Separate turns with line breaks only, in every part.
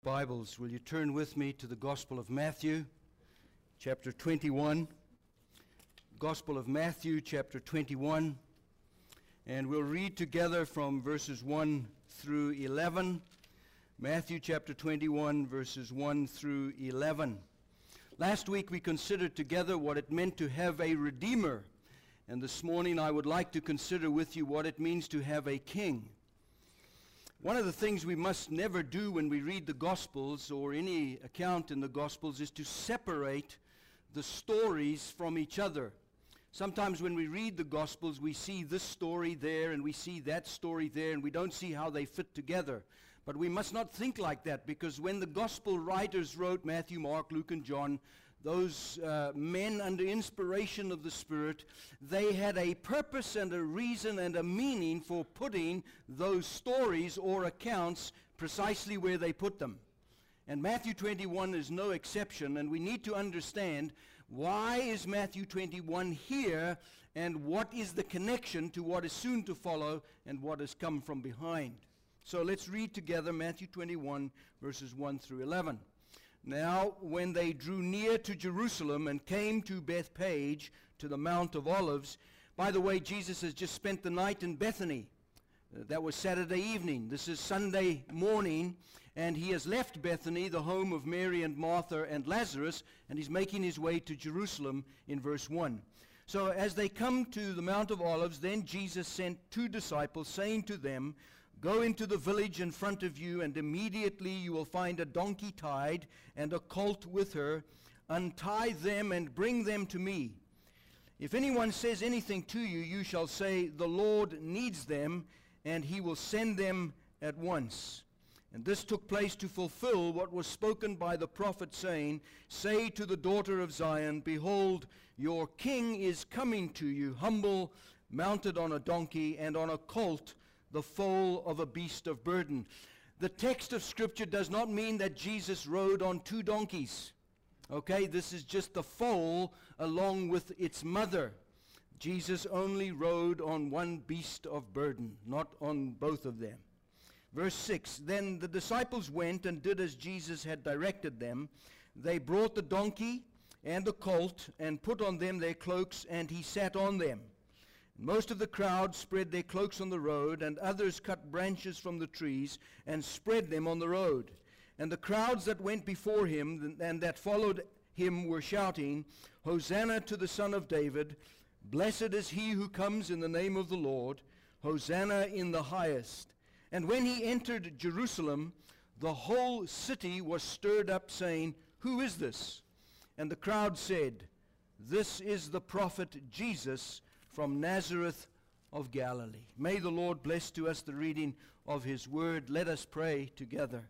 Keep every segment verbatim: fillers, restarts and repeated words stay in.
Bibles, will you turn with me to the Gospel of Matthew, chapter twenty-one. Gospel of Matthew, chapter twenty-one. And we'll read together from verses one through eleven. Matthew chapter twenty-one, verses one through eleven. Last week we considered together what it meant to have a Redeemer. And this morning I would like to consider with you what it means to have a King. One of the things we must never do when we read the Gospels or any account in the Gospels is to separate the stories from each other. Sometimes when we read the Gospels, we see this story there and we see that story there and we don't see how they fit together. But we must not think like that, because when the Gospel writers wrote Matthew, Mark, Luke, and John, those uh, men under inspiration of the Spirit, they had a purpose and a reason and a meaning for putting those stories or accounts precisely where they put them. And Matthew twenty-one is no exception, and we need to understand why is Matthew twenty-one here and what is the connection to what is soon to follow and what has come from behind. So let's read together Matthew twenty-one, verses one through eleven. Now, when they drew near to Jerusalem and came to Bethphage, to the Mount of Olives. By the way, Jesus has just spent the night in Bethany. Uh, that was Saturday evening. This is Sunday morning, and he has left Bethany, the home of Mary and Martha and Lazarus, and he's making his way to Jerusalem in verse one. So as they come to the Mount of Olives, then Jesus sent two disciples, saying to them, "Go into the village in front of you, and immediately you will find a donkey tied and a colt with her. Untie them and bring them to me. If anyone says anything to you, you shall say, 'The Lord needs them,' and he will send them at once." And this took place to fulfill what was spoken by the prophet, saying, "Say to the daughter of Zion, Behold, your king is coming to you, humble, mounted on a donkey, and on a colt, the foal of a beast of burden." The text of Scripture does not mean that Jesus rode on two donkeys. Okay, this is just the foal along with its mother. Jesus only rode on one beast of burden, not on both of them. Verse six, "Then the disciples went and did as Jesus had directed them. They brought the donkey and the colt and put on them their cloaks, and he sat on them. Most of the crowd spread their cloaks on the road, and others cut branches from the trees and spread them on the road. And the crowds that went before him and that followed him were shouting, 'Hosanna to the Son of David! Blessed is he who comes in the name of the Lord! Hosanna in the highest!' And when he entered Jerusalem, the whole city was stirred up, saying, 'Who is this?' And the crowd said, 'This is the prophet Jesus from Nazareth of Galilee.'" May the Lord bless to us the reading of his word. Let us pray together.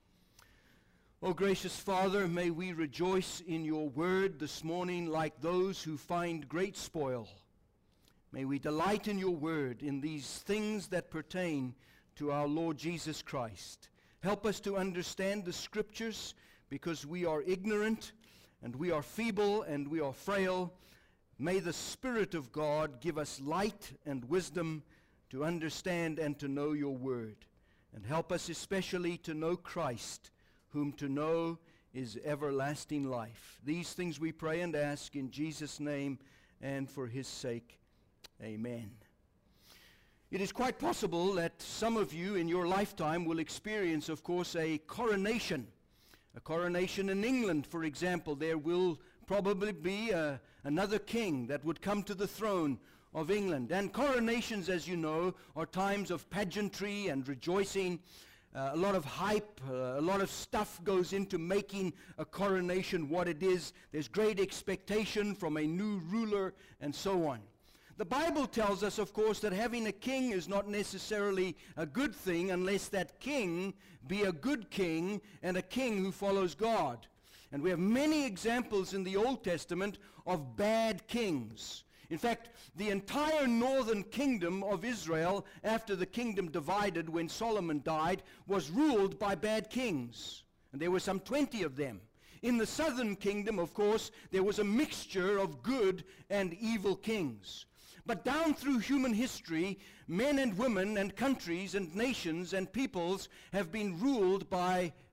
O gracious Father, may we rejoice in your word this morning like those who find great spoil. May we delight in your word, in these things that pertain to our Lord Jesus Christ. Help us to understand the Scriptures, because we are ignorant and we are feeble and we are frail. May the Spirit of God give us light and wisdom to understand and to know your word. And help us especially to know Christ, whom to know is everlasting life. These things we pray and ask in Jesus' name and for his sake. Amen. It is quite possible that some of you in your lifetime will experience, of course, a coronation. A coronation in England, for example. There will probably be a, another king that would come to the throne of England. And coronations, as you know, are times of pageantry and rejoicing. Uh, a lot of hype, uh, a lot of stuff goes into making a coronation what it is. There's great expectation from a new ruler and so on. The Bible tells us, of course, that having a king is not necessarily a good thing unless that king be a good king and a king who follows God. And we have many examples in the Old Testament of bad kings. In fact, the entire northern kingdom of Israel, after the kingdom divided when Solomon died, was ruled by bad kings. And there were some twenty of them. In the southern kingdom, of course, there was a mixture of good and evil kings. But down through human history, men and women and countries and nations and peoples have been ruled by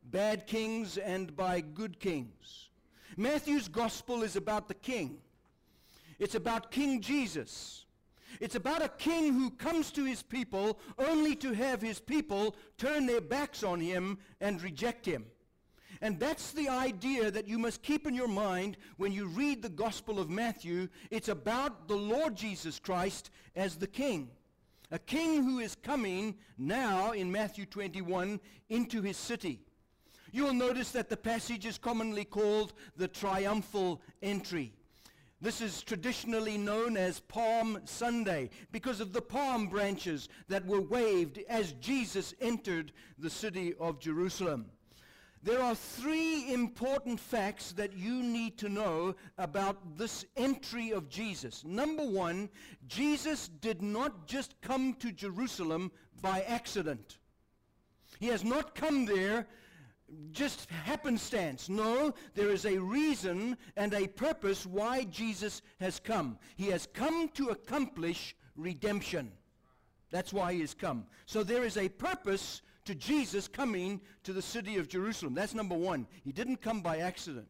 bad kings and by good kings. Matthew's gospel is about the king. It's about King Jesus. It's about a king who comes to his people only to have his people turn their backs on him and reject him. And that's the idea that you must keep in your mind when you read the Gospel of Matthew. It's about the Lord Jesus Christ as the king. A king who is coming now in Matthew twenty-one into his city. You'll notice that the passage is commonly called the triumphal entry. This is traditionally known as Palm Sunday because of the palm branches that were waved as Jesus entered the city of Jerusalem. There are three important facts that you need to know about this entry of Jesus. Number one, Jesus did not just come to Jerusalem by accident. He has not come there just happenstance. No, there is a reason and a purpose why Jesus has come. He has come to accomplish redemption. That's why he has come. So there is a purpose to Jesus coming to the city of Jerusalem. That's number one. He didn't come by accident.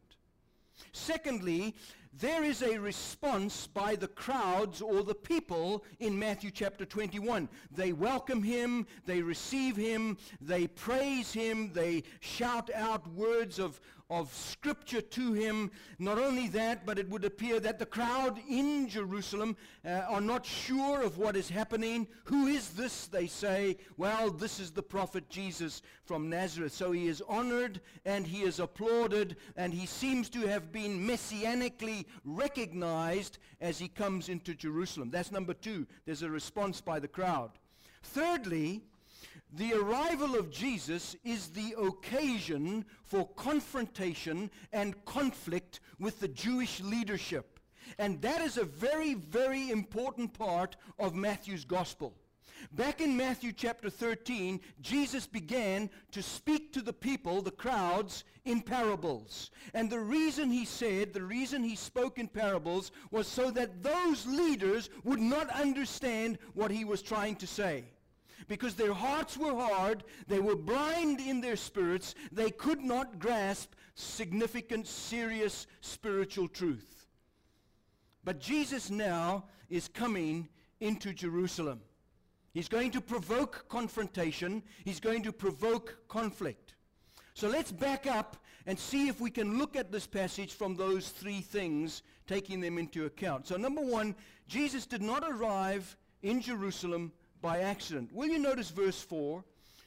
Secondly, there is a response by the crowds or the people in Matthew chapter twenty-one. They welcome him, they receive him, they praise him, they shout out words of, of scripture to him. Not only that, but it would appear that the crowd in Jerusalem uh, are not sure of what is happening. Who is this, they say? Well, this is the prophet Jesus from Nazareth. So he is honored and he is applauded, and he seems to have been messianically recognized as he comes into Jerusalem. That's number two. There's a response by the crowd. Thirdly, the arrival of Jesus is the occasion for confrontation and conflict with the Jewish leadership. And that is a very, very important part of Matthew's gospel. Back in Matthew chapter thirteen, Jesus began to speak to the people, the crowds, in parables. And the reason he said, the reason he spoke in parables was so that those leaders would not understand what he was trying to say. Because their hearts were hard, they were blind in their spirits, they could not grasp significant, serious spiritual truth. But Jesus now is coming into Jerusalem. He's going to provoke confrontation. He's going to provoke conflict. So let's back up and see if we can look at this passage from those three things, taking them into account. So number one, Jesus did not arrive in Jerusalem by accident. Will you notice verse four?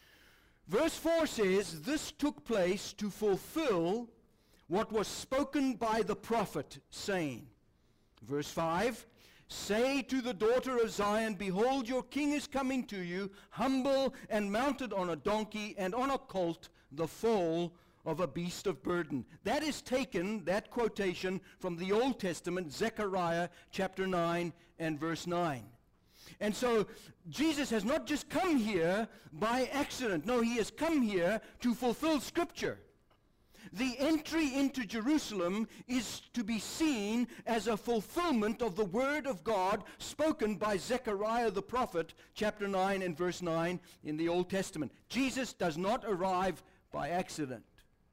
Verse four says, "This took place to fulfill what was spoken by the prophet, saying." Verse five, "Say to the daughter of Zion, behold, your king is coming to you, humble and mounted on a donkey and on a colt, the foal of a beast of burden." That is taken, that quotation, from the Old Testament, Zechariah chapter nine and verse nine. And so Jesus has not just come here by accident. No, he has come here to fulfill Scripture. The entry into Jerusalem is to be seen as a fulfillment of the word of God spoken by Zechariah the prophet, chapter nine and verse nine in the Old Testament. Jesus does not arrive by accident.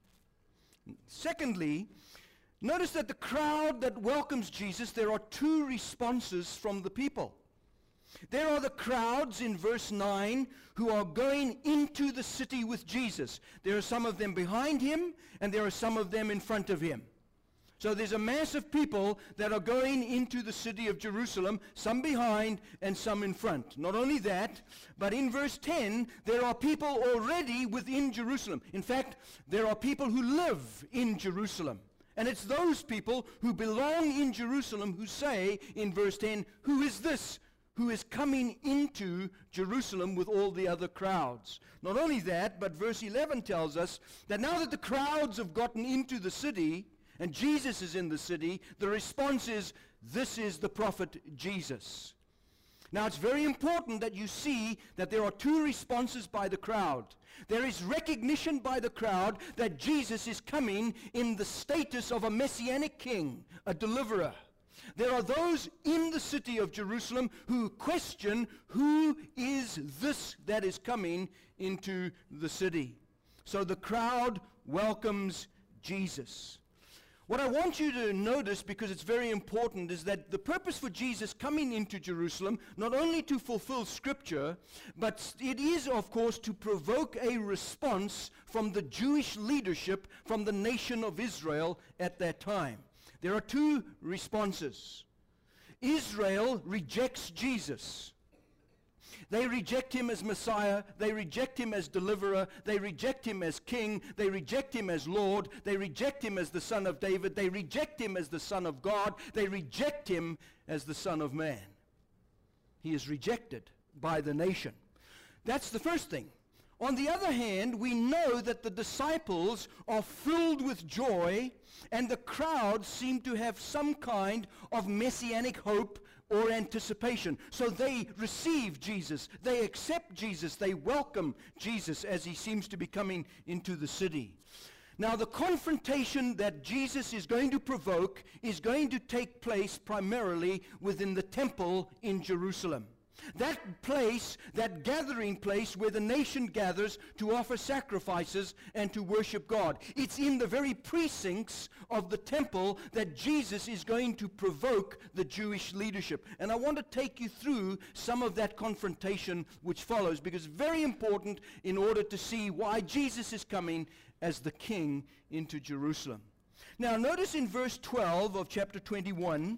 Secondly, notice that the crowd that welcomes Jesus, there are two responses from the people. There are the crowds in verse nine who are going into the city with Jesus. There are some of them behind him, and there are some of them in front of him. So there's a mass of people that are going into the city of Jerusalem, some behind and some in front. Not only that, but in verse ten, there are people already within Jerusalem. In fact, there are people who live in Jerusalem. And it's those people who belong in Jerusalem who say in verse ten, "Who is this who is coming into Jerusalem with all the other crowds?" Not only that, but verse eleven tells us that now that the crowds have gotten into the city and Jesus is in the city, the response is, "This is the prophet Jesus." Now it's very important that you see that there are two responses by the crowd. There is recognition by the crowd that Jesus is coming in the status of a messianic king, a deliverer. There are those in the city of Jerusalem who question, who is this that is coming into the city? So the crowd welcomes Jesus. What I want you to notice, because it's very important, is that the purpose for Jesus coming into Jerusalem, not only to fulfill Scripture, but it is, of course, to provoke a response from the Jewish leadership, from the nation of Israel at that time. There are two responses. Israel rejects Jesus. They reject him as Messiah. They reject him as deliverer. They reject him as king. They reject him as Lord. They reject him as the Son of David. They reject him as the Son of God. They reject him as the Son of Man. He is rejected by the nation. That's the first thing. On the other hand, we know that the disciples are filled with joy, and the crowd seem to have some kind of messianic hope or anticipation. So they receive Jesus, they accept Jesus, they welcome Jesus as he seems to be coming into the city. Now, the confrontation that Jesus is going to provoke is going to take place primarily within the temple in Jerusalem. That place, that gathering place where the nation gathers to offer sacrifices and to worship God. It's in the very precincts of the temple that Jesus is going to provoke the Jewish leadership. And I want to take you through some of that confrontation which follows, because it's very important in order to see why Jesus is coming as the king into Jerusalem. Now, notice in verse twelve of chapter twenty-one,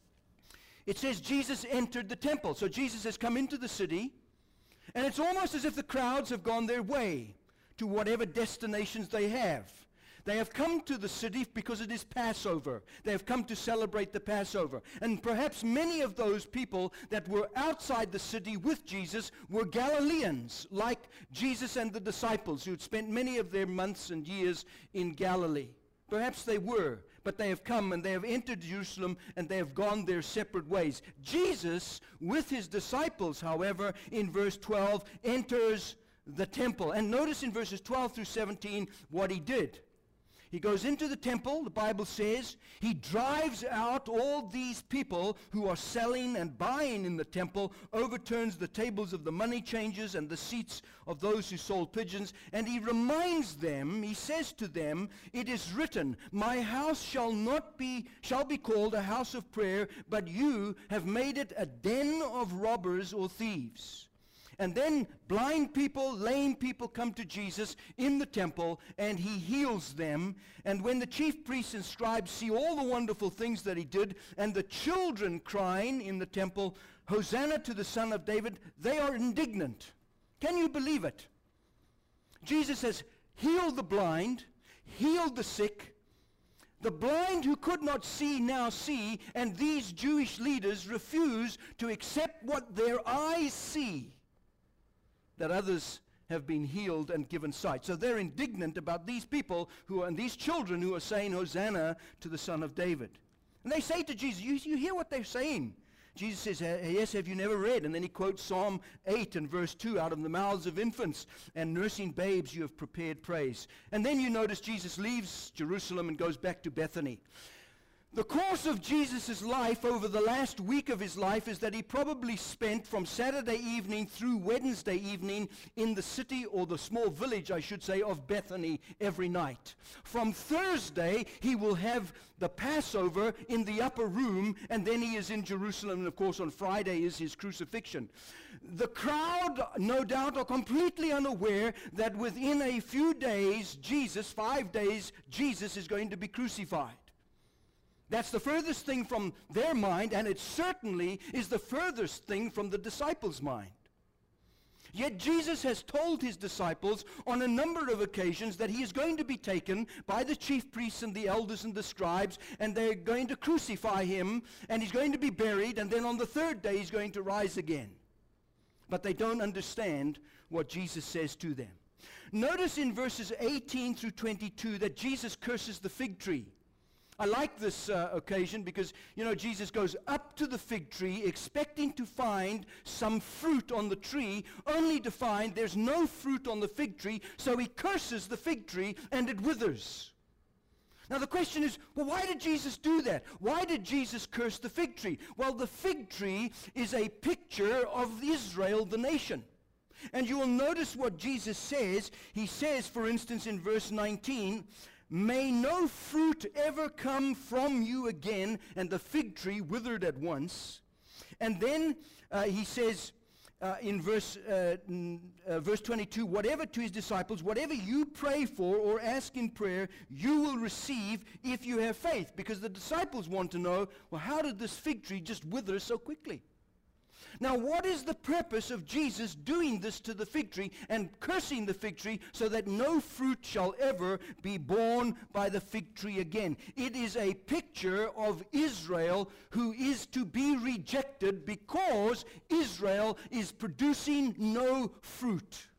it says Jesus entered the temple. So Jesus has come into the city, and it's almost as if the crowds have gone their way to whatever destinations they have. They have come to the city because it is Passover. They have come to celebrate the Passover. And perhaps many of those people that were outside the city with Jesus were Galileans, like Jesus and the disciples who had spent many of their months and years in Galilee. Perhaps they were, but they have come and they have entered Jerusalem and they have gone their separate ways. Jesus, with his disciples, however, in verse twelve, enters the temple. And notice in verses twelve through seventeen what he did. He goes into the temple, the Bible says. He drives out all these people who are selling and buying in the temple, overturns the tables of the money changers and the seats of those who sold pigeons, and he reminds them, he says to them, "It is written, my house shall not be, shall be called a house of prayer, but you have made it a den of robbers or thieves." And then blind people, lame people come to Jesus in the temple, and he heals them. And when the chief priests and scribes see all the wonderful things that he did, and the children crying in the temple, "Hosanna to the Son of David," they are indignant. Can you believe it? Jesus has healed the blind, healed the sick. The blind who could not see now see, and these Jewish leaders refuse to accept what their eyes see, that others have been healed and given sight. So they're indignant about these people who are, and these children who are saying, "Hosanna to the Son of David." And they say to Jesus, you, you hear what they're saying? Jesus says, "Yes, have you never read?" And then he quotes Psalm eight and verse two, "Out of the mouths of infants and nursing babes you have prepared praise." And then you notice Jesus leaves Jerusalem and goes back to Bethany. The course of Jesus' life over the last week of his life is that he probably spent from Saturday evening through Wednesday evening in the city, or the small village, I should say, of Bethany every night. From Thursday, he will have the Passover in the upper room, and then he is in Jerusalem, and of course on Friday is his crucifixion. The crowd, no doubt, are completely unaware that within a few days, Jesus, five days, Jesus is going to be crucified. That's the furthest thing from their mind, and it certainly is the furthest thing from the disciples' mind. Yet Jesus has told his disciples on a number of occasions that he is going to be taken by the chief priests and the elders and the scribes, and they're going to crucify him, and he's going to be buried, and then on the third day he's going to rise again. But they don't understand what Jesus says to them. Notice in verses eighteen through twenty-two that Jesus curses the fig tree. I like this uh, occasion because, you know, Jesus goes up to the fig tree expecting to find some fruit on the tree, only to find there's no fruit on the fig tree, so he curses the fig tree and it withers. Now the question is, well, why did Jesus do that? Why did Jesus curse the fig tree? Well, the fig tree is a picture of Israel, the nation. And you will notice what Jesus says. He says, for instance, in verse nineteen, may no fruit ever come from you again, and the fig tree withered at once. And then uh, he says uh, in verse, uh, n- uh, verse twenty-two, whatever to his disciples, whatever you pray for or ask in prayer, you will receive if you have faith. Because the disciples want to know, well, how did this fig tree just wither so quickly? Now, what is the purpose of Jesus doing this to the fig tree and cursing the fig tree so that no fruit shall ever be borne by the fig tree again? It is a picture of Israel who is to be rejected because Israel is producing no fruit.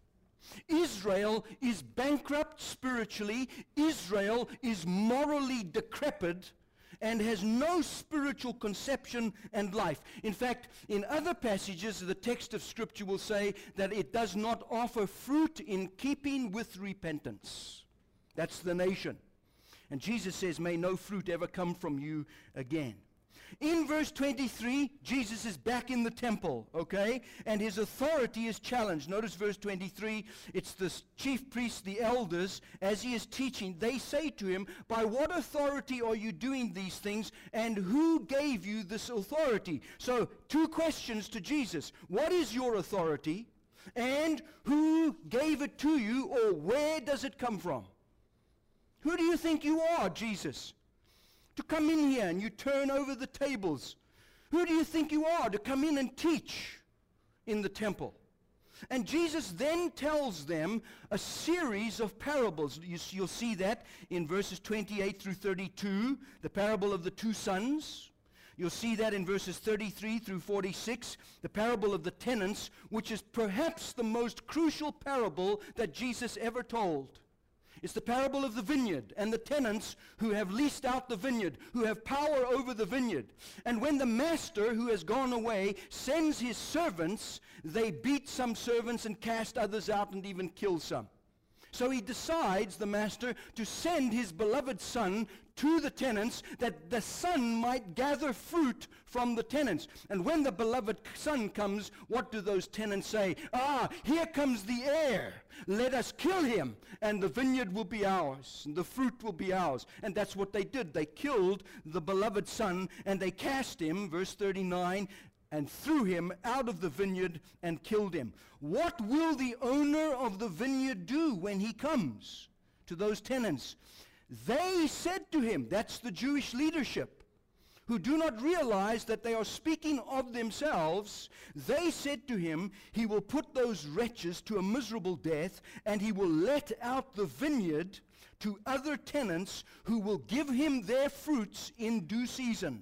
Israel is bankrupt spiritually. Israel is morally decrepit and has no spiritual conception and life. In fact, in other passages, the text of Scripture will say that it does not offer fruit in keeping with repentance. That's the nation. And Jesus says, may no fruit ever come from you again. In verse twenty-three, Jesus is back in the temple, okay? And his authority is challenged. Notice verse twenty-three, it's the chief priests, the elders, as he is teaching, they say to him, by what authority are you doing these things, and who gave you this authority? So, two questions to Jesus. What is your authority, and who gave it to you, or where does it come from? Who do you think you are, Jesus, to come in here and you turn over the tables? Who do you think you are to come in and teach in the temple? And Jesus then tells them a series of parables. You, you'll see that in verses twenty-eight through thirty-two, the parable of the two sons. You'll see that in verses thirty-three through forty-six, the parable of the tenants, which is perhaps the most crucial parable that Jesus ever told. It's the parable of the vineyard and the tenants who have leased out the vineyard, who have power over the vineyard. And when the master, who has gone away, sends his servants, they beat some servants and cast others out and even kill some. So he decides, the master, to send his beloved son to the tenants, that the son might gather fruit from the tenants. And when the beloved son comes, what do those tenants say? Ah, here comes the heir. Let us kill him, and the vineyard will be ours, and the fruit will be ours. And that's what they did. They killed the beloved son, and they cast him, verse thirty-nine, and threw him out of the vineyard and killed him. What will the owner of the vineyard do when he comes to those tenants? They said to him, that's the Jewish leadership, who do not realize that they are speaking of themselves. They said to him, he will put those wretches to a miserable death, and he will let out the vineyard to other tenants who will give him their fruits in due season.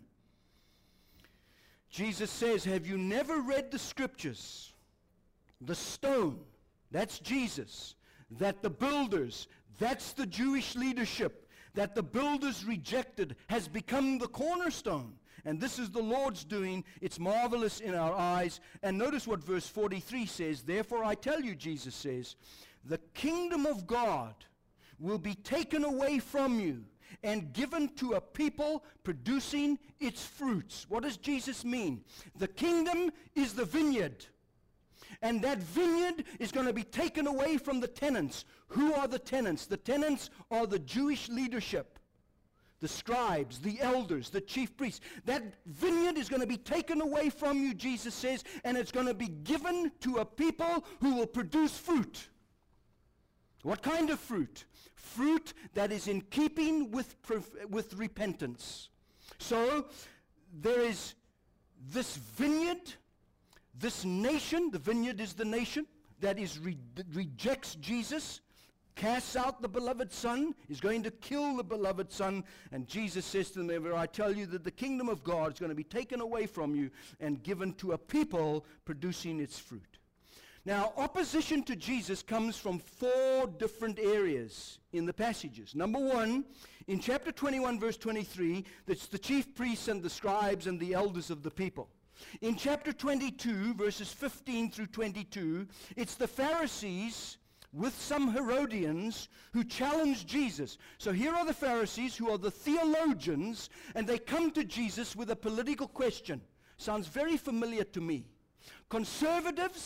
Jesus says, have you never read the scriptures? The stone, that's Jesus. That the builders, that's the Jewish leadership, that the builders rejected, has become the cornerstone. And this is the Lord's doing. It's marvelous in our eyes. And notice what verse forty-three says. Therefore I tell you, Jesus says, the kingdom of God will be taken away from you and given to a people producing its fruits. What does Jesus mean? The kingdom is the vineyard. And that vineyard is going to be taken away from the tenants. Who are the tenants? The tenants are the Jewish leadership, the scribes, the elders, the chief priests. That vineyard is going to be taken away from you, Jesus says, and it's going to be given to a people who will produce fruit. What kind of fruit? Fruit that is in keeping with, with repentance. So there is this vineyard, this nation, the vineyard is the nation, that is re- that rejects Jesus, casts out the beloved son, is going to kill the beloved son, and Jesus says to them, I tell you that the kingdom of God is going to be taken away from you and given to a people producing its fruit. Now, opposition to Jesus comes from four different areas in the passages. Number one, in chapter twenty-one, verse twenty-three, that's the chief priests and the scribes and the elders of the people. In chapter twenty-two, verses fifteen through twenty-two, it's the Pharisees with some Herodians who challenge Jesus. So here are the Pharisees who are the theologians, and they come to Jesus with a political question. Sounds very familiar to me. Conservatives,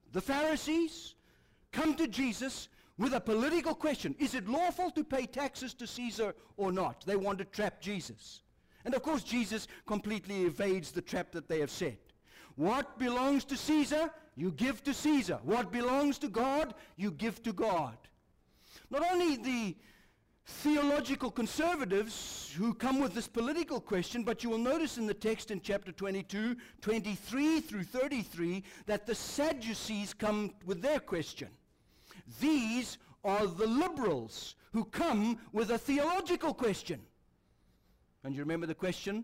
the Pharisees, come to Jesus with a political question. Is it lawful to pay taxes to Caesar or not? They want to trap Jesus. And of course, Jesus completely evades the trap that they have set. What belongs to Caesar, you give to Caesar. What belongs to God, you give to God. Not only the theological conservatives who come with this political question, but you will notice in the text in chapter twenty-two, twenty-three through thirty-three, that the Sadducees come with their question. These are the liberals who come with a theological question. And you remember the question?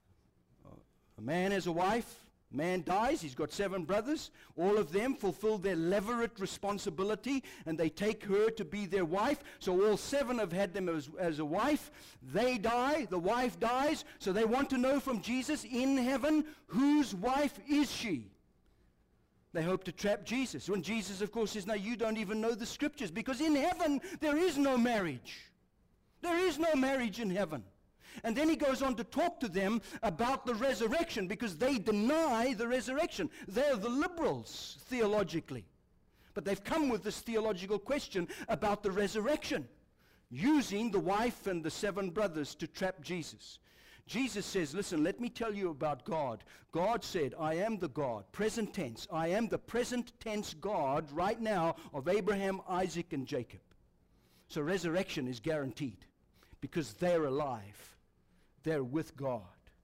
A man has a wife. Man dies, he's got seven brothers. All of them fulfill their levirate responsibility, and they take her to be their wife. So all seven have had them as, as a wife. They die, the wife dies, so they want to know from Jesus in heaven, whose wife is she? They hope to trap Jesus. When Jesus, of course, says, no, you don't even know the scriptures, because in heaven there is no marriage. There is no marriage in heaven. And then he goes on to talk to them about the resurrection, because they deny the resurrection. They're the liberals, theologically. But they've come with this theological question about the resurrection, using the wife and the seven brothers to trap Jesus. Jesus says, listen, let me tell you about God. God said, I am the God, present tense. I am the present tense God right now of Abraham, Isaac, and Jacob. So resurrection is guaranteed, because they're alive. They're with God.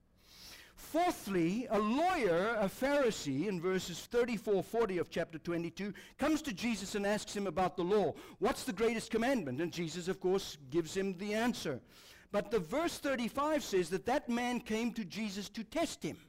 Fourthly, a lawyer, a Pharisee, in verses thirty-four, forty of chapter twenty-two, comes to Jesus and asks him about the law. What's the greatest commandment? And Jesus, of course, gives him the answer. But the verse thirty-five says that that man came to Jesus to test him.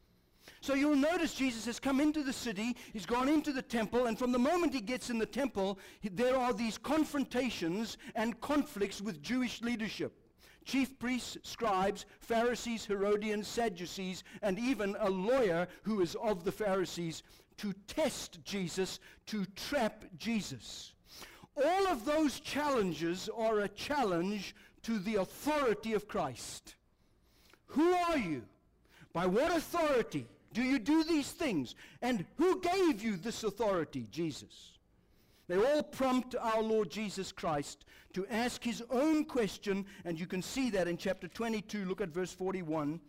So you'll notice Jesus has come into the city, he's gone into the temple, and from the moment he gets in the temple, he, there are these confrontations and conflicts with Jewish leadership. Chief priests, scribes, Pharisees, Herodians, Sadducees, and even a lawyer who is of the Pharisees, to test Jesus, to trap Jesus. All of those challenges are a challenge to the authority of Christ. Who are you? By what authority do you do these things? And who gave you this authority? Jesus. They all prompt our Lord Jesus Christ to ask his own question, and you can see that in chapter twenty-two. Look at verse forty-one.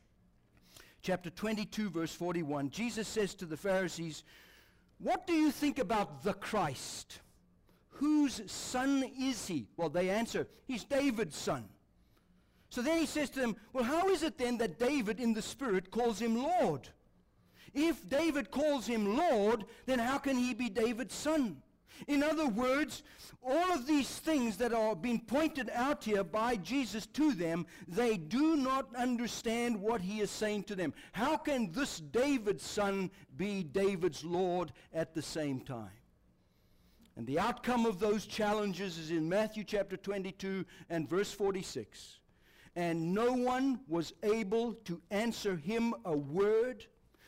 Chapter twenty-two, verse forty-one. Jesus says to the Pharisees, what do you think about the Christ? Whose son is he? Well, they answer, he's David's son. So then he says to them, well, how is it then that David in the Spirit calls him Lord? If David calls him Lord, then how can he be David's son? In other words, all of these things that are being pointed out here by Jesus to them, they do not understand what he is saying to them. How can this David's son be David's Lord at the same time? And the outcome of those challenges is in Matthew chapter twenty-two and verse forty-six. And no one was able to answer him a word,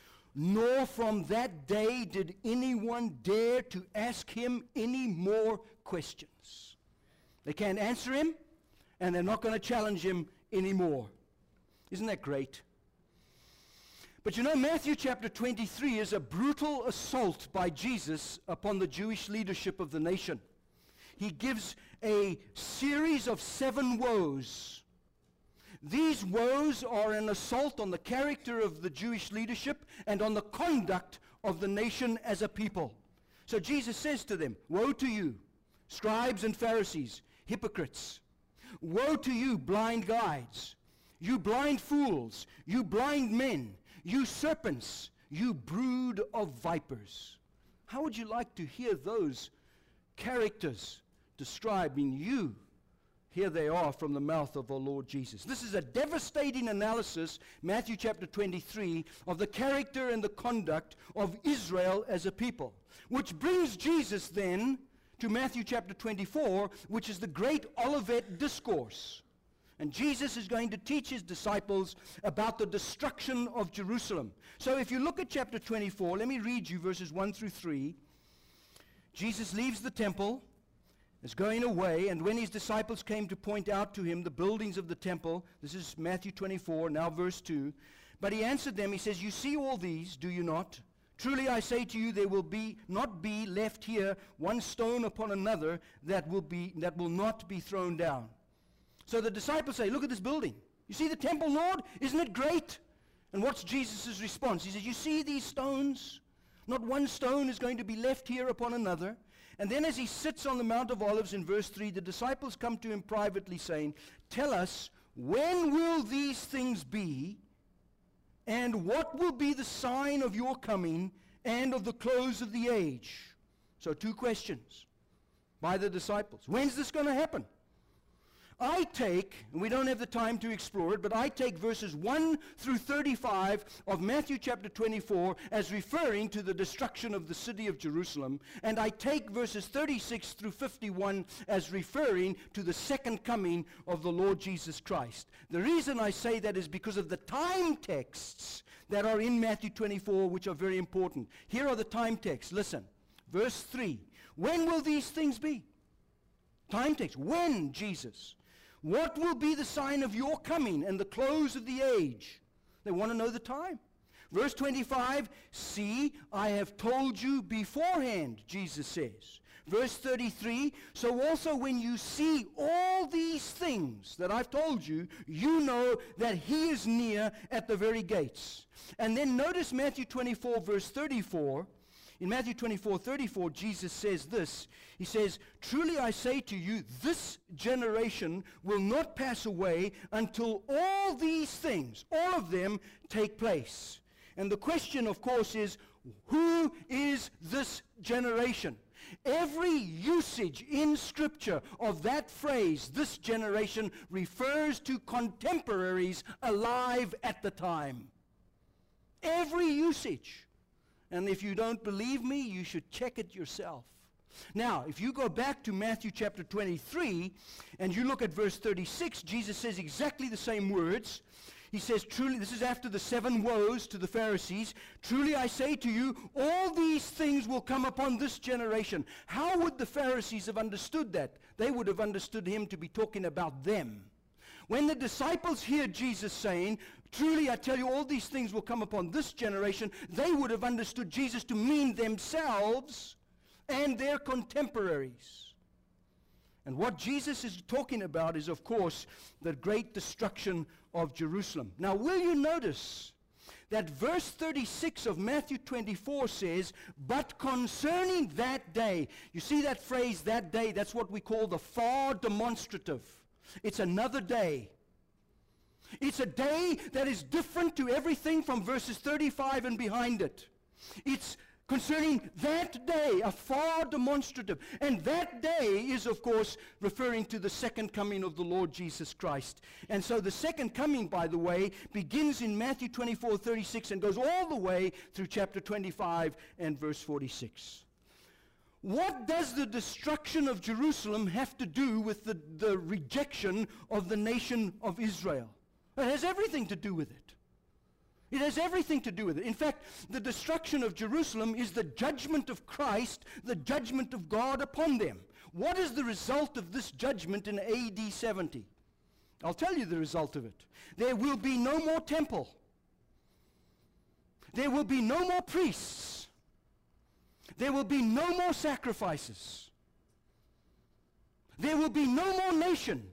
nor from that day did anyone dare to ask him any more questions. They can't answer him, and they're not going to challenge him anymore. Isn't that great? But you know, Matthew chapter twenty-three is a brutal assault by Jesus upon the Jewish leadership of the nation. He gives a series of seven woes. These woes are an assault on the character of the Jewish leadership and on the conduct of the nation as a people. So Jesus says to them, woe to you, scribes and Pharisees, hypocrites. Woe to you, blind guides, you blind fools, you blind men, you serpents, you brood of vipers. How would you like to hear those characters describing you? Here they are from the mouth of our Lord Jesus. This is a devastating analysis, Matthew chapter twenty-three, of the character and the conduct of Israel as a people. Which brings Jesus then to Matthew chapter twenty-four, which is the great Olivet Discourse. And Jesus is going to teach his disciples about the destruction of Jerusalem. So if you look at chapter twenty-four, let me read you verses one through three. Jesus leaves the temple, is going away, and when his disciples came to point out to him the buildings of the temple, this is Matthew twenty-four, now verse two, but he answered them, he says, you see all these, do you not? Truly I say to you, there will be not be left here one stone upon another that will be that will not be thrown down. So the disciples say, look at this building. You see the temple, Lord? Isn't it great? And what's Jesus' response? He says, you see these stones? Not one stone is going to be left here upon another. And then as he sits on the Mount of Olives in verse three, the disciples come to him privately saying, tell us, when will these things be? And what will be the sign of your coming and of the close of the age? So two questions by the disciples. When's this going to happen? I take, and we don't have the time to explore it, but I take verses one through thirty-five of Matthew chapter twenty-four as referring to the destruction of the city of Jerusalem, and I take verses thirty-six through fifty-one as referring to the second coming of the Lord Jesus Christ. The reason I say that is because of the time texts that are in Matthew twenty-four, which are very important. Here are the time texts. Listen, verse three. When will these things be? Time text. When, Jesus? What will be the sign of your coming and the close of the age? They want to know the time. Verse twenty-five, see, I have told you beforehand, Jesus says. Verse thirty-three, so also when you see all these things that I've told you, you know that he is near at the very gates. And then notice Matthew twenty-four, verse thirty-four. In Matthew twenty-four, thirty-four, Jesus says this. He says, truly I say to you, this generation will not pass away until all these things, all of them, take place. And the question, of course, is, who is this generation? Every usage in Scripture of that phrase, this generation, refers to contemporaries alive at the time. Every usage. And if you don't believe me, you should check it yourself. Now, if you go back to Matthew chapter twenty-three, and you look at verse thirty-six, Jesus says exactly the same words. He says, truly, this is after the seven woes to the Pharisees, truly I say to you, all these things will come upon this generation. How would the Pharisees have understood that? They would have understood him to be talking about them. When the disciples hear Jesus saying, truly I tell you all these things will come upon this generation, they would have understood Jesus to mean themselves and their contemporaries. And what Jesus is talking about is, of course, the great destruction of Jerusalem. Now, will you notice that verse thirty-six of Matthew twenty-four says, but concerning that day, you see that phrase, that day, that's what we call the far demonstrative. It's another day. It's a day that is different to everything from verses thirty-five and behind it. It's concerning that day, a far demonstrative. And that day is, of course, referring to the second coming of the Lord Jesus Christ. And so the second coming, by the way, begins in Matthew twenty-four, thirty-six and goes all the way through chapter twenty-five and verse forty-six. What does the destruction of Jerusalem have to do with the, the rejection of the nation of Israel? It has everything to do with it. It has everything to do with it. In fact, the destruction of Jerusalem is the judgment of Christ, the judgment of God upon them. What is the result of this judgment in A D seventy? I'll tell you the result of it. There will be no more temple. There will be no more priests. There will be no more sacrifices. There will be no more nation.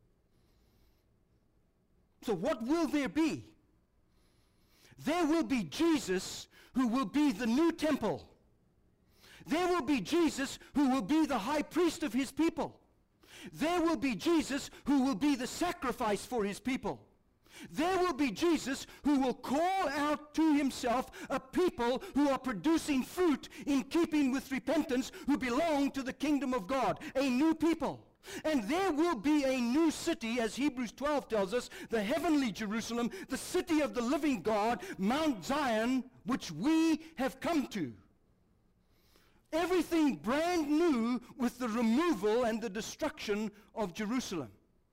So what will there be? There will be Jesus who will be the new temple. There will be Jesus who will be the high priest of his people. There will be Jesus who will be the sacrifice for his people. There will be Jesus who will call out to himself a people who are producing fruit in keeping with repentance, who belong to the kingdom of God, a new people. And there will be a new city, as Hebrews twelve tells us, the heavenly Jerusalem, the city of the living God, Mount Zion, which we have come to. Everything brand new with the removal and the destruction of Jerusalem.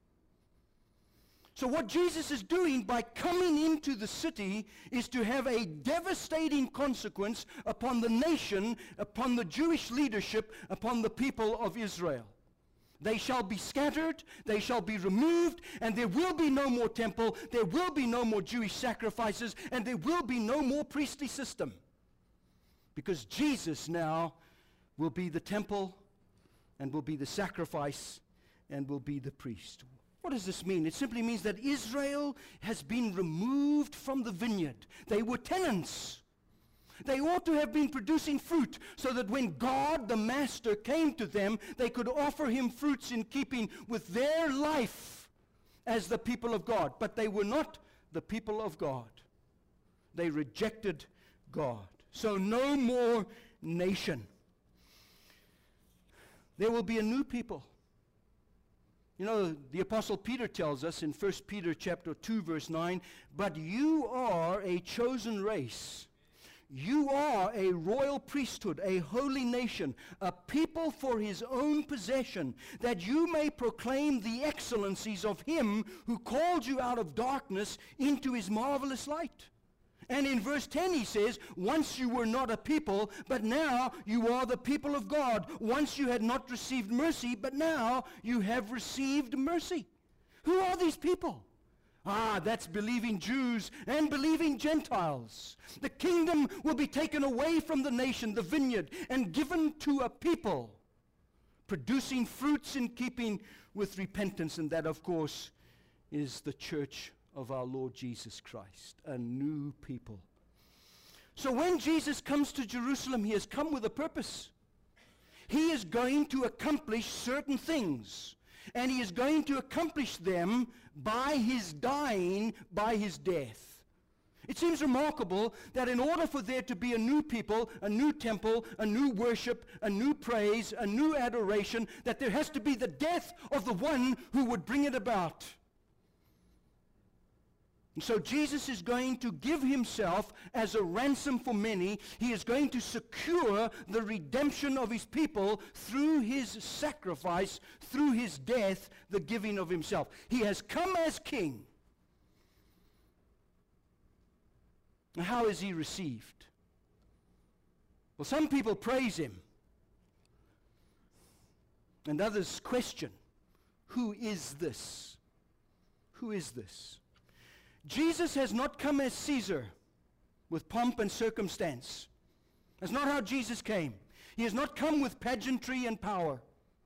So what Jesus is doing by coming into the city is to have a devastating consequence upon the nation, upon the Jewish leadership, upon the people of Israel. They shall be scattered, they shall be removed, and there will be no more temple, there will be no more Jewish sacrifices, and there will be no more priestly system. because Jesus now will be the temple and will be the sacrifice and will be the priest. What does this mean? It simply means that Israel has been removed from the vineyard. They were tenants. They ought to have been producing fruit so that when God, the Master, came to them, they could offer him fruits in keeping with their life as the people of God. But they were not the people of God. They rejected God. So no more nation. There will be a new people. You know, the Apostle Peter tells us in First Peter chapter two, verse nine, but you are a chosen race. You are a royal priesthood, a holy nation, a people for his own possession, that you may proclaim the excellencies of him who called you out of darkness into his marvelous light. And in verse ten he says, once you were not a people, but now you are the people of God. Once you had not received mercy, but now you have received mercy. Who are these people? Ah, that's believing Jews and believing Gentiles. The kingdom will be taken away from the nation, the vineyard, and given to a people, producing fruits in keeping with repentance. And that, of course, is the church of our Lord Jesus Christ, a new people. So when Jesus comes to Jerusalem, he has come with a purpose. He is going to accomplish certain things, and he is going to accomplish them by his dying, by his death. It seems remarkable that in order for there to be a new people, a new temple, a new worship, a new praise, a new adoration, that there has to be the death of the one who would bring it about. And so Jesus is going to give himself as a ransom for many. He is going to secure the redemption of his people through his sacrifice, through his death, the giving of himself. He has come as king. Now, how is he received? Well, some people praise him, and others question, who is this? Who is this? Jesus has not come as Caesar with pomp and circumstance. That's not how Jesus came. He has not come with pageantry and power.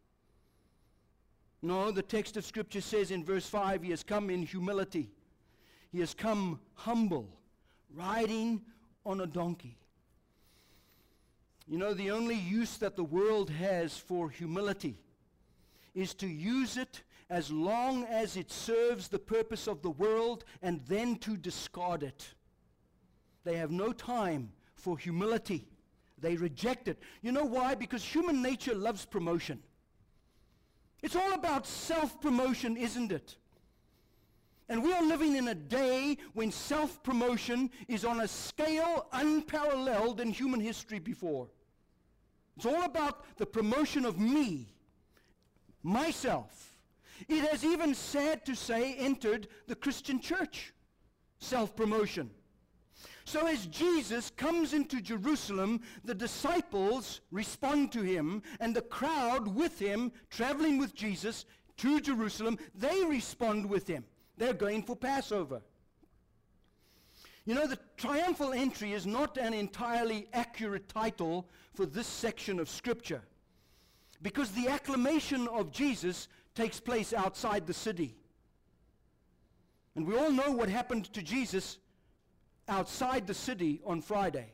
No, the text of Scripture says in verse five, he has come in humility. He has come humble, riding on a donkey. You know, the only use that the world has for humility is to use it as long as it serves the purpose of the world, and then to discard it. They have no time for humility. They reject it. You know why? Because human nature loves promotion. It's all about self-promotion, isn't it? And we are living in a day when self-promotion is on a scale unparalleled in human history before. It's all about the promotion of me, myself. It has even, sad to say, entered the Christian church. Self-promotion. So as Jesus comes into Jerusalem, the disciples respond to him, and the crowd with him, traveling with Jesus to Jerusalem, they respond with him. They're going for Passover. You know, the triumphal entry is not an entirely accurate title for this section of Scripture, because the acclamation of Jesus takes place outside the city. And we all know what happened to Jesus outside the city on Friday.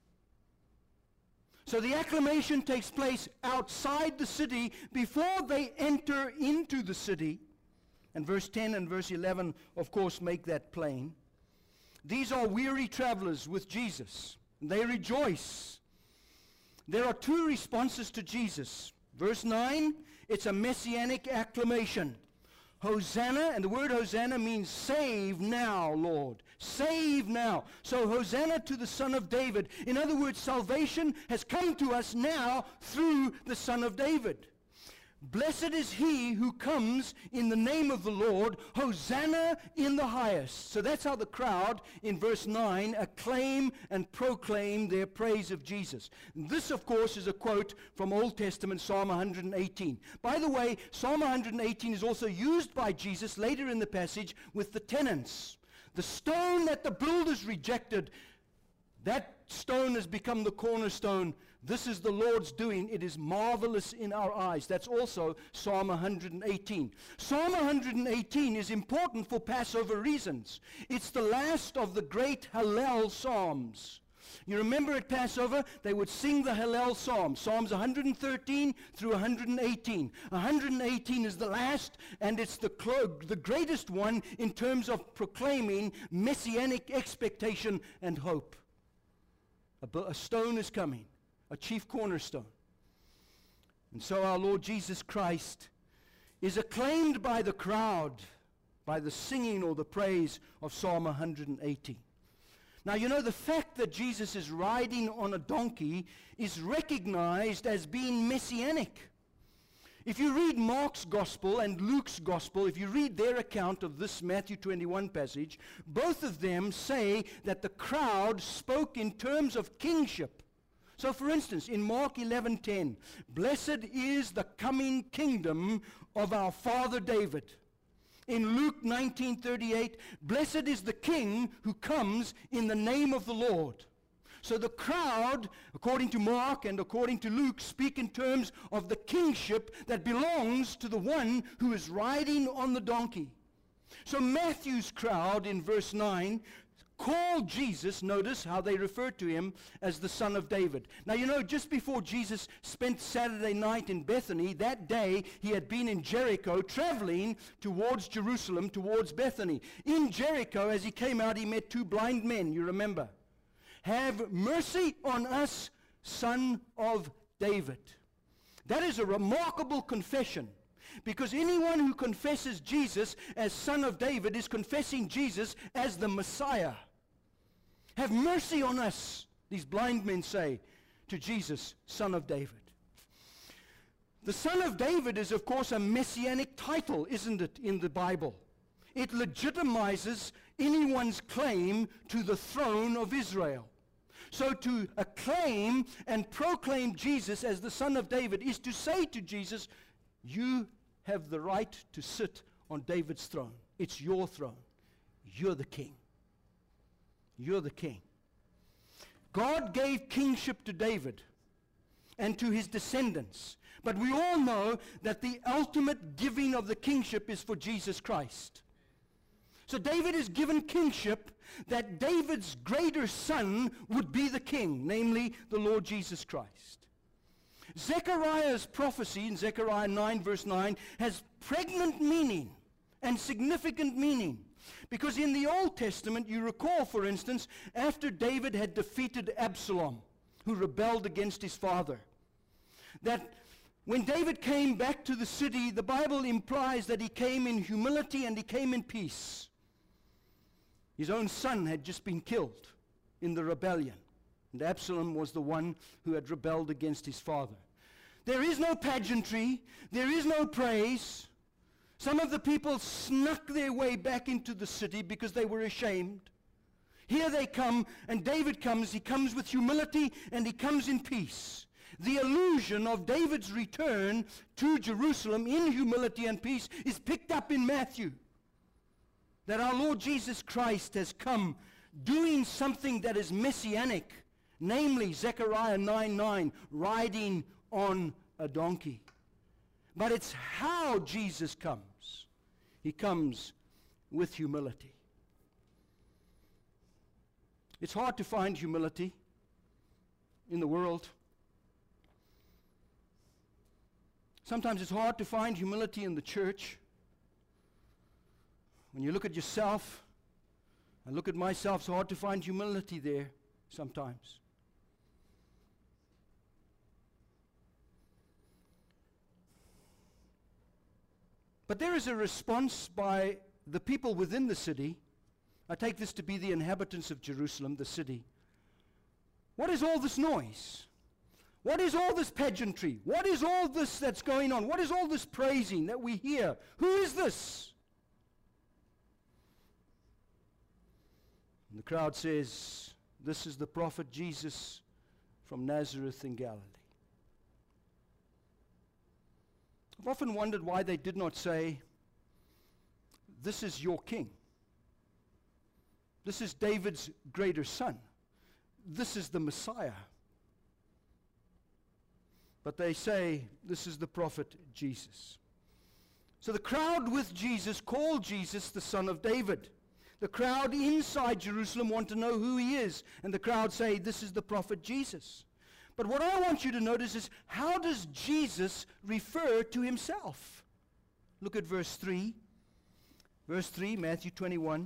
So the acclamation takes place outside the city before they enter into the city. And verse ten and verse eleven, of course, make that plain. These are weary travelers with Jesus. They rejoice. There are two responses to Jesus. Verse nine, it's a messianic acclamation. Hosanna, and the word Hosanna means save now, Lord. Save now. So Hosanna to the Son of David. In other words, salvation has come to us now through the Son of David. Blessed is he who comes in the name of the Lord. Hosanna in the highest. So that's how the crowd in verse nine acclaim and proclaim their praise of Jesus. This, of course, is a quote from Old Testament Psalm one hundred eighteen. By the way, Psalm one hundred eighteen is also used by Jesus later in the passage with the tenants. The stone that the builders rejected, That stone has become the cornerstone. This is the Lord's doing. It is marvelous in our eyes. That's also Psalm one hundred eighteen. Psalm one hundred eighteen is important for Passover reasons. It's the last of the great Hallel Psalms. You remember at Passover, they would sing the Hallel Psalm, Psalms one hundred thirteen through one hundred eighteen. one hundred eighteen is the last, and it's the, clo- the greatest one in terms of proclaiming messianic expectation and hope. A, bu- a stone is coming, a chief cornerstone. And so our Lord Jesus Christ is acclaimed by the crowd, by the singing or the praise of Psalm one hundred eighteen. Now, you know, the fact that Jesus is riding on a donkey is recognized as being messianic. If you read Mark's gospel and Luke's gospel, if you read their account of this Matthew twenty-one passage, both of them say that the crowd spoke in terms of kingship. So, for instance, in Mark eleven ten, blessed is the coming kingdom of our father David. In Luke nineteen thirty-eight, blessed is the king who comes in the name of the Lord. So the crowd, according to Mark and according to Luke, speak in terms of the kingship that belongs to the one who is riding on the donkey. So Matthew's crowd in verse nine called Jesus, notice how they referred to him as the Son of David. Now, you know, just before Jesus spent Saturday night in Bethany, that day he had been in Jericho traveling towards Jerusalem, towards Bethany. In Jericho, as he came out, he met two blind men, you remember. Have mercy on us, Son of David. That is a remarkable confession, because anyone who confesses Jesus as Son of David is confessing Jesus as the Messiah. Have mercy on us, these blind men say to Jesus, Son of David. The Son of David is, of course, a messianic title, isn't it, in the Bible? It legitimizes anyone's claim to the throne of Israel. So to acclaim and proclaim Jesus as the Son of David is to say to Jesus, you have the right to sit on David's throne. It's your throne. You're the king. You're the king. God gave kingship to David and to his descendants. But we all know that the ultimate giving of the kingship is for Jesus Christ. So David is given kingship that David's greater son would be the king, namely the Lord Jesus Christ. Zechariah's prophecy in Zechariah nine verse nine has pregnant meaning and significant meaning. Because in the Old Testament, you recall, for instance, after David had defeated Absalom, who rebelled against his father, that when David came back to the city, the Bible implies that he came in humility and he came in peace. His own son had just been killed in the rebellion, and Absalom was the one who had rebelled against his father. There is no pageantry, there is no praise. Some of the people snuck their way back into the city because they were ashamed. Here they come, and David comes. He comes with humility, and he comes in peace. The illusion of David's return to Jerusalem in humility and peace is picked up in Matthew. That our Lord Jesus Christ has come doing something that is messianic, namely Zechariah nine nine, riding on a donkey. But it's how Jesus comes. He comes with humility. It's hard to find humility in the world. Sometimes it's hard to find humility in the church. When you look at yourself, I look at myself, it's hard to find humility there sometimes. But there is a response by the people within the city. I take this to be the inhabitants of Jerusalem, the city. What is all this noise? What is all this pageantry? What is all this that's going on? What is all this praising that we hear? Who is this? And the crowd says, this is the prophet Jesus from Nazareth in Galilee. I've often wondered why they did not say, this is your king. This is David's greater son. this is the Messiah. But they say, this is the prophet Jesus. So the crowd with Jesus called Jesus the Son of David. The crowd inside Jerusalem want to know who he is. And the crowd say, this is the prophet Jesus. But what I want you to notice is, how does Jesus refer to himself? Look at verse three. Verse three, Matthew twenty-one.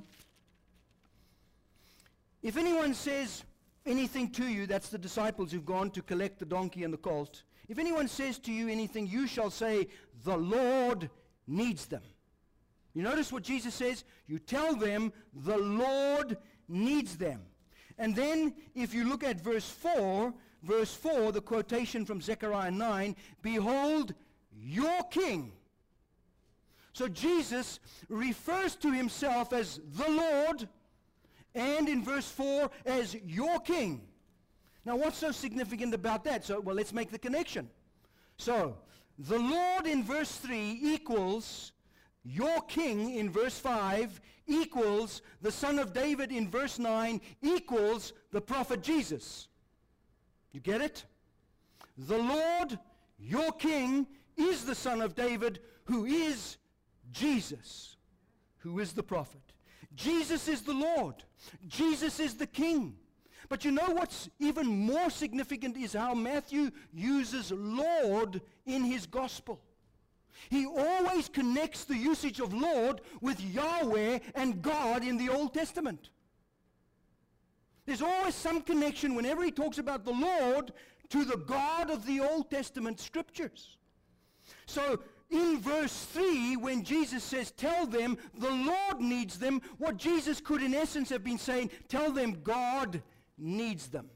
If anyone says anything to you, that's the disciples who've gone to collect the donkey and the colt. If anyone says to you anything, you shall say, the Lord needs them. You notice what Jesus says? You tell them, the Lord needs them. And then, if you look at verse four, verse four, the quotation from Zechariah nine, behold, your king. So Jesus refers to himself as the Lord, and in verse four, as your king. Now, what's so significant about that? So, well, let's make the connection. So, the Lord in verse three equals your king in verse five, equals the Son of David in verse nine, equals the prophet Jesus. You get it? The Lord, your king, is the Son of David, who is Jesus, who is the prophet. Jesus is the Lord. Jesus is the king. But you know what's even more significant is how Matthew uses Lord in his gospel. He always connects the usage of Lord with Yahweh and God in the Old Testament. There's always some connection whenever he talks about the Lord to the God of the Old Testament scriptures. So in verse three, when Jesus says, tell them the Lord needs them, what Jesus could in essence have been saying, tell them God needs them.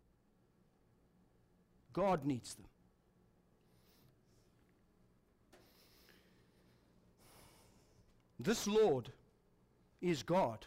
God needs them. This Lord is God.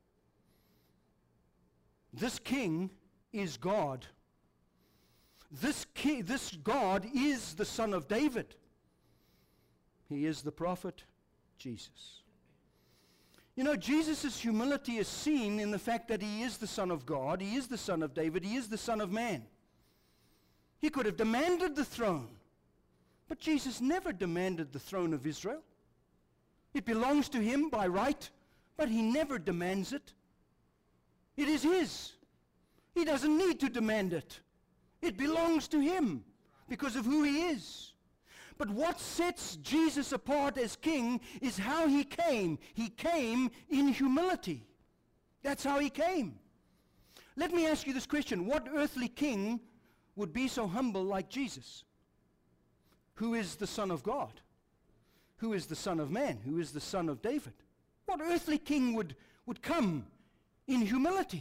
This King is God. This ki- this God is the Son of David. He is the prophet Jesus. You know, Jesus' humility is seen in the fact that he is the Son of God, he is the Son of David, he is the Son of Man. He could have demanded the throne, but Jesus never demanded the throne of Israel. It belongs to him by right, but he never demands it. It is his. He doesn't need to demand it. It belongs to him because of who he is. But what sets Jesus apart as king is how he came. He came in humility. That's how he came. Let me ask you this question. What earthly king would be so humble like Jesus? Who is the Son of God? Who is the Son of Man? Who is the Son of David? What earthly king would, would come in humility?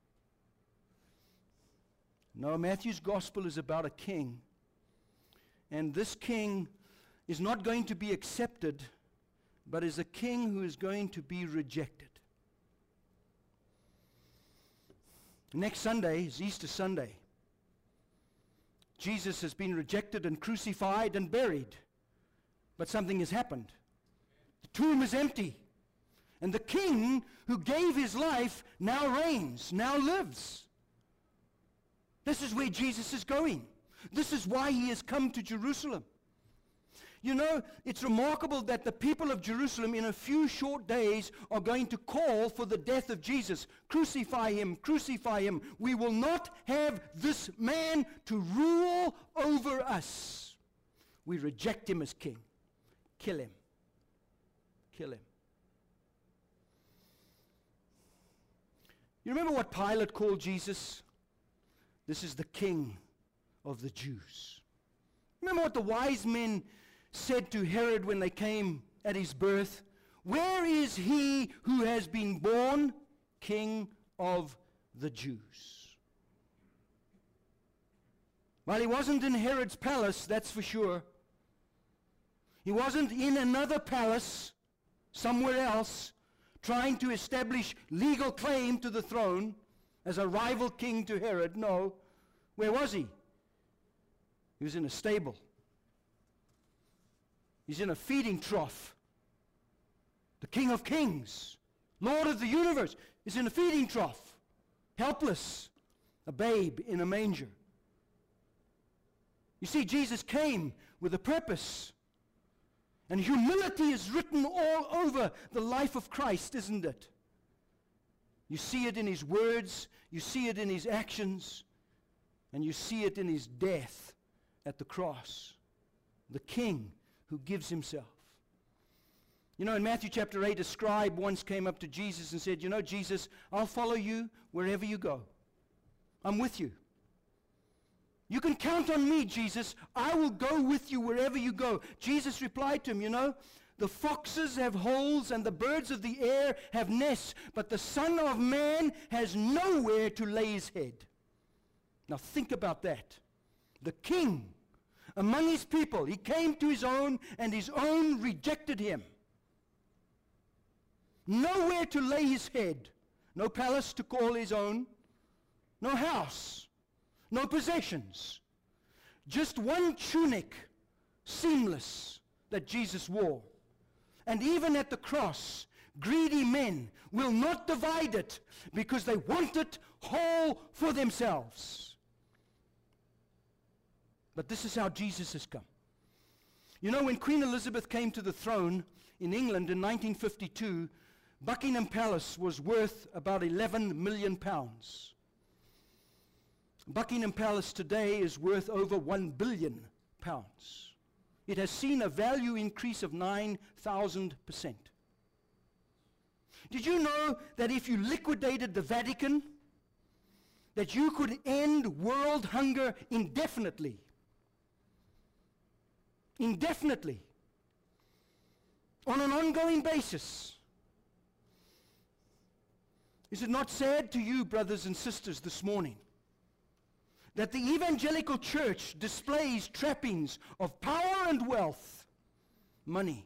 No, Matthew's gospel is about a king. And this king is not going to be accepted, but is a king who is going to be rejected. Next Sunday is Easter Sunday. Jesus has been rejected and crucified and buried. But something has happened. The tomb is empty. And the king who gave his life now reigns, now lives. This is where Jesus is going. This is why he has come to Jerusalem. You know, it's remarkable that the people of Jerusalem in a few short days are going to call for the death of Jesus. Crucify him, crucify him. We will not have this man to rule over us. We reject him as king. Kill him. Kill him. You remember what Pilate called Jesus? This is the King of the Jews. Remember what the wise men said to Herod when they came at his birth? Where is he who has been born King of the Jews? Well, he wasn't in Herod's palace, that's for sure. He wasn't in another palace somewhere else trying to establish legal claim to the throne as a rival king to Herod. No. Where was he? He was in a stable. He's in a feeding trough. The King of Kings, Lord of the universe, is in a feeding trough, helpless, a babe in a manger. You see, Jesus came with a purpose. And humility is written all over the life of Christ, isn't it? You see it in his words, you see it in his actions, and you see it in his death at the cross. The King who gives himself. You know, in Matthew chapter eight, a scribe once came up to Jesus and said, you know, Jesus, I'll follow you wherever you go. I'm with you. You can count on me, Jesus. I will go with you wherever you go. Jesus replied to him, you know, the foxes have holes and the birds of the air have nests, but the Son of Man has nowhere to lay his head. Now think about that. The King among his people, he came to his own and his own rejected him. Nowhere to lay his head. No palace to call his own. No house. No possessions. Just one tunic, seamless, that Jesus wore. And even at the cross, greedy men will not divide it because they want it whole for themselves. But this is how Jesus has come. You know, when Queen Elizabeth came to the throne in England in nineteen fifty-two, Buckingham Palace was worth about eleven million pounds. Buckingham Palace today is worth over one billion pounds. It has seen a value increase of nine thousand percent. Did you know that if you liquidated the Vatican, that you could end world hunger indefinitely? Indefinitely. On an ongoing basis. Is it not sad to you, brothers and sisters, this morning, that the evangelical church displays trappings of power and wealth, money?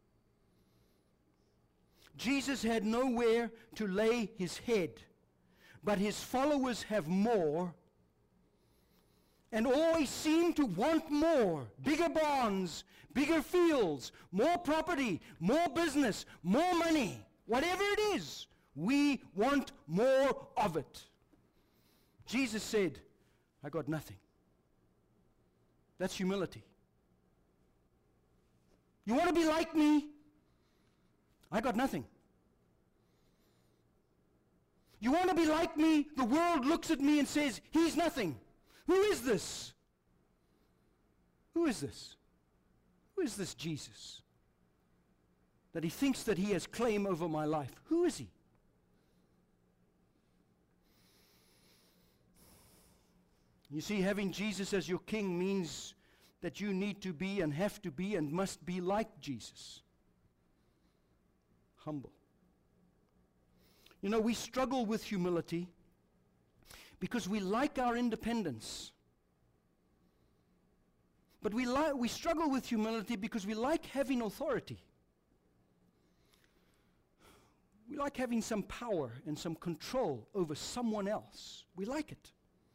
Jesus had nowhere to lay his head, but his followers have more and always seem to want more. Bigger barns, bigger fields, more property, more business, more money. Whatever it is, we want more of it. Jesus said, I got nothing. That's humility. You want to be like me? I got nothing. You want to be like me? The world looks at me and says, he's nothing. Who is this? Who is this? Who is this Jesus? That he thinks that he has claim over my life. Who is he? You see, having Jesus as your king means that you need to be and have to be and must be like Jesus. Humble. You know, we struggle with humility because we like our independence. But we, li- we struggle with humility because we like having authority. We like having some power and some control over someone else. We like it.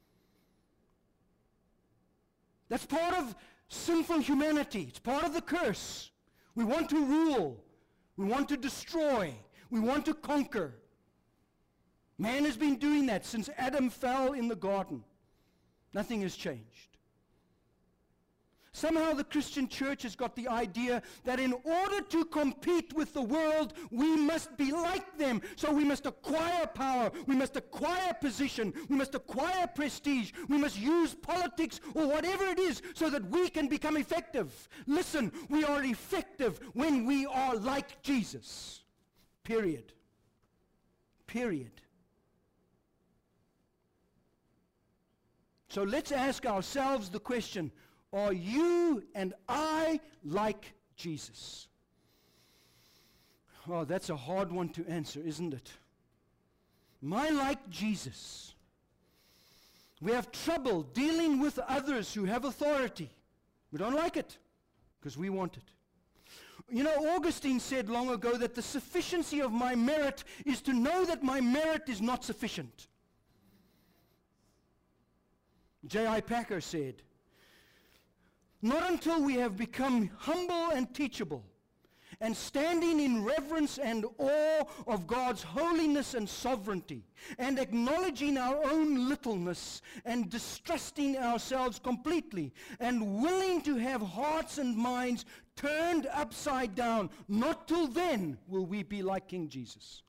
That's part of sinful humanity. It's part of the curse. We want to rule. We want to destroy. We want to conquer. Man has been doing that since Adam fell in the garden. Nothing has changed. Somehow the Christian church has got the idea that in order to compete with the world, we must be like them. So we must acquire power, we must acquire position, we must acquire prestige, we must use politics or whatever it is so that we can become effective. Listen, we are effective when we are like Jesus. Period. Period. So let's ask ourselves the question, are you and I like Jesus? Oh, that's a hard one to answer, isn't it? Am I like Jesus? We have trouble dealing with others who have authority. We don't like it because we want it. You know, Augustine said long ago that the sufficiency of my merit is to know that my merit is not sufficient. J I Packer said, not until we have become humble and teachable and standing in reverence and awe of God's holiness and sovereignty, and acknowledging our own littleness and distrusting ourselves completely, and willing to have hearts and minds turned upside down, not till then will we be like King Jesus.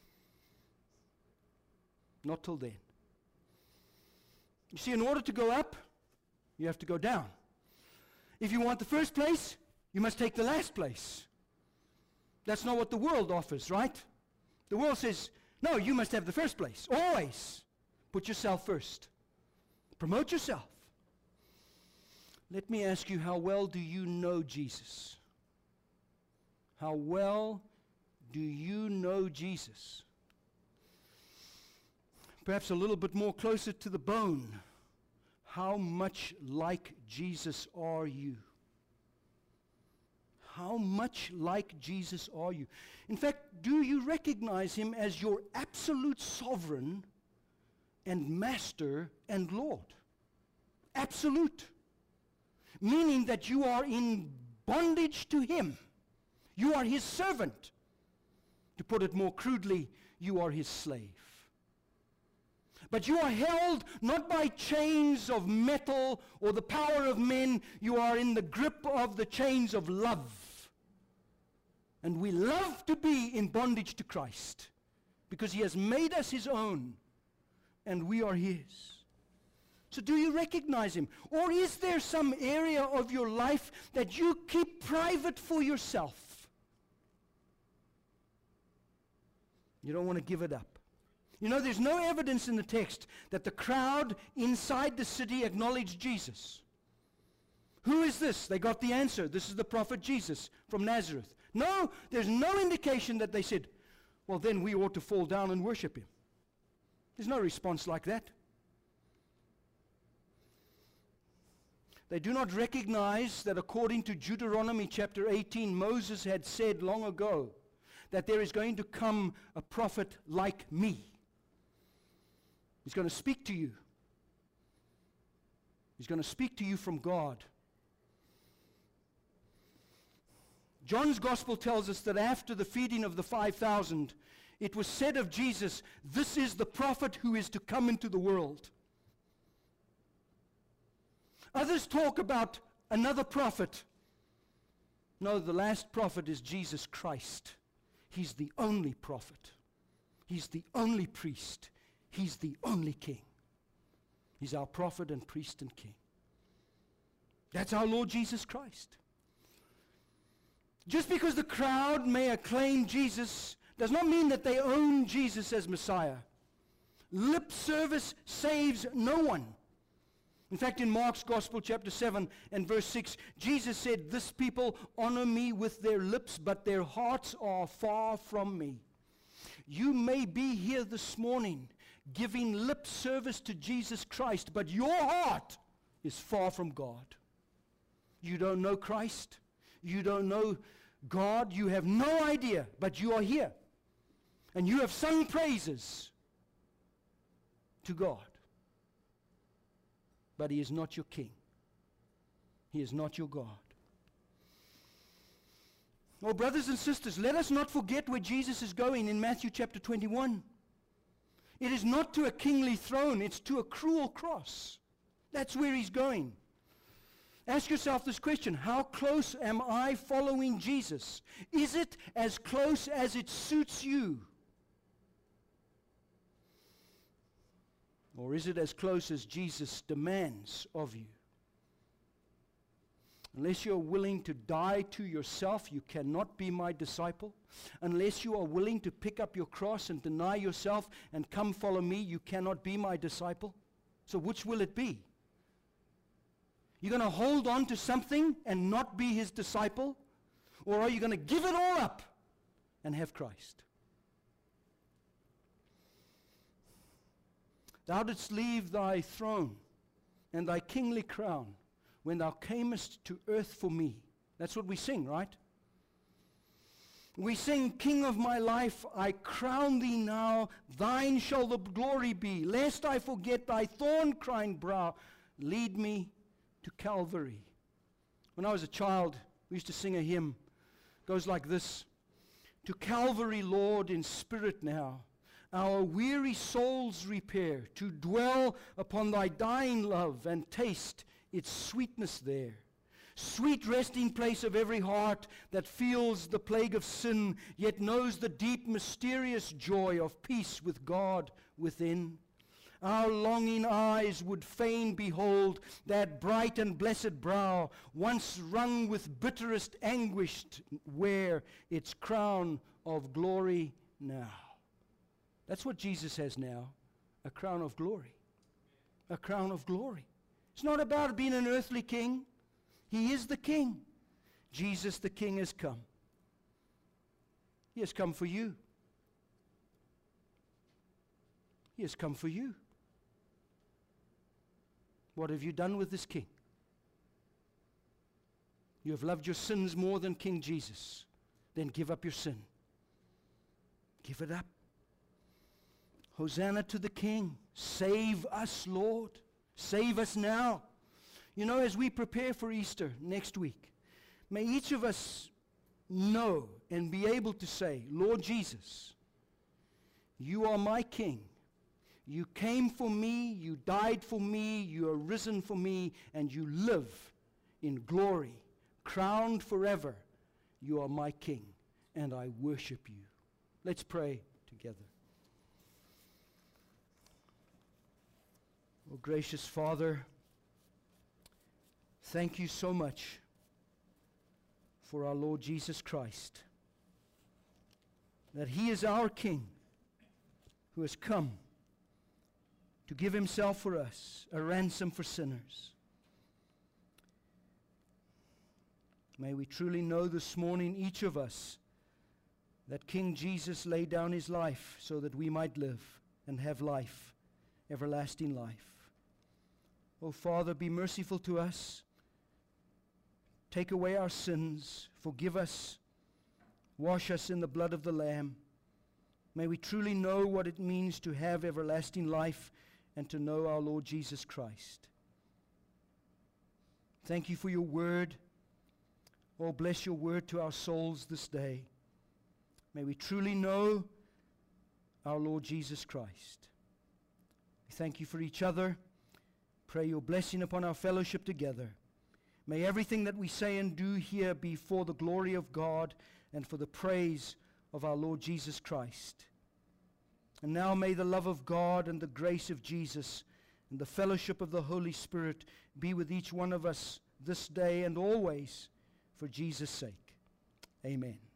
Not till then. You see, in order to go up, you have to go down. If you want the first place, you must take the last place. That's not what the world offers, right? The world says, no, you must have the first place. Always. Put yourself first. Promote yourself. Let me ask you, how well do you know Jesus? How well do you know Jesus? Perhaps a little bit more closer to the bone. How much like Jesus are you? How much like Jesus are you? In fact, do you recognize him as your absolute sovereign and master and Lord? Absolute. Meaning that you are in bondage to him. You are his servant. To put it more crudely, you are his slave. But you are held not by chains of metal or the power of men. You are in the grip of the chains of love. And we love to be in bondage to Christ because he has made us his own and we are his. So do you recognize him? Or is there some area of your life that you keep private for yourself? You don't want to give it up. You know, there's no evidence in the text that the crowd inside the city acknowledged Jesus. Who is this? They got the answer. This is the prophet Jesus from Nazareth. No, there's no indication that they said, well, then we ought to fall down and worship him. There's no response like that. They do not recognize that according to Deuteronomy chapter eighteen, Moses had said long ago that there is going to come a prophet like me. He's going to speak to you. He's going to speak to you from God. John's gospel tells us that after the feeding of the five thousand, it was said of Jesus, this is the prophet who is to come into the world. Others talk about another prophet. No, the last prophet is Jesus Christ. He's the only prophet. He's the only priest. He's the only king. He's our prophet and priest and king. That's our Lord Jesus Christ. Just because the crowd may acclaim Jesus does not mean that they own Jesus as Messiah. Lip service saves no one. In fact, in Mark's Gospel, chapter seven and verse six, Jesus said, this people honor me with their lips, but their hearts are far from me. You may be here this morning giving lip service to Jesus Christ, but your heart is far from God. You don't know Christ. You don't know God. You have no idea, but you are here. And you have sung praises to God. But he is not your king. He is not your God. Oh, brothers and sisters, let us not forget where Jesus is going in Matthew chapter twenty-one. It is not to a kingly throne, it's to a cruel cross. That's where he's going. Ask yourself this question: how close am I following Jesus? Is it as close as it suits you? Or is it as close as Jesus demands of you? Unless you're willing to die to yourself, you cannot be my disciple. Unless you are willing to pick up your cross and deny yourself and come follow me, you cannot be my disciple. So which will it be? You're going to hold on to something and not be his disciple? Or are you going to give it all up and have Christ? Thou didst leave thy throne and thy kingly crown when thou camest to earth for me. That's what we sing, right? We sing, King of my life, I crown thee now, thine shall the glory be. Lest I forget thy thorn-crowned brow, lead me to Calvary. When I was a child, we used to sing a hymn, Goes like this. To Calvary, Lord, in spirit now, our weary souls repair, to dwell upon thy dying love and taste its sweetness there. Sweet resting place of every heart that feels the plague of sin, yet knows the deep mysterious joy of peace with God within. Our longing eyes would fain behold that bright and blessed brow, once wrung with bitterest anguish, wear its crown of glory now. That's what Jesus has now, a crown of glory. A crown of glory. It's not about being an earthly king. He is the king. Jesus the King has come. He has come for you. He has come for you. What have you done with this king? You have loved your sins more than King Jesus. Then give up your sin. Give it up. Hosanna to the King. Save us, Lord. Save us now. You know, as we prepare for Easter next week, may each of us know and be able to say, Lord Jesus, you are my King. You came for me, you died for me, you are risen for me, and you live in glory, crowned forever. You are my King, and I worship you. Let's pray together. Oh, gracious Father, thank you so much for our Lord Jesus Christ, that he is our King who has come to give himself for us, a ransom for sinners. May we truly know this morning, each of us, that King Jesus laid down his life so that we might live and have life, everlasting life. Oh, Father, be merciful to us. Take away our sins. Forgive us. Wash us in the blood of the Lamb. May we truly know what it means to have everlasting life and to know our Lord Jesus Christ. Thank you for your word. Oh, bless your word to our souls this day. May we truly know our Lord Jesus Christ. We thank you for each other. Pray your blessing upon our fellowship together. May everything that we say and do here be for the glory of God and for the praise of our Lord Jesus Christ. And now may the love of God and the grace of Jesus and the fellowship of the Holy Spirit be with each one of us this day and always, for Jesus' sake. Amen.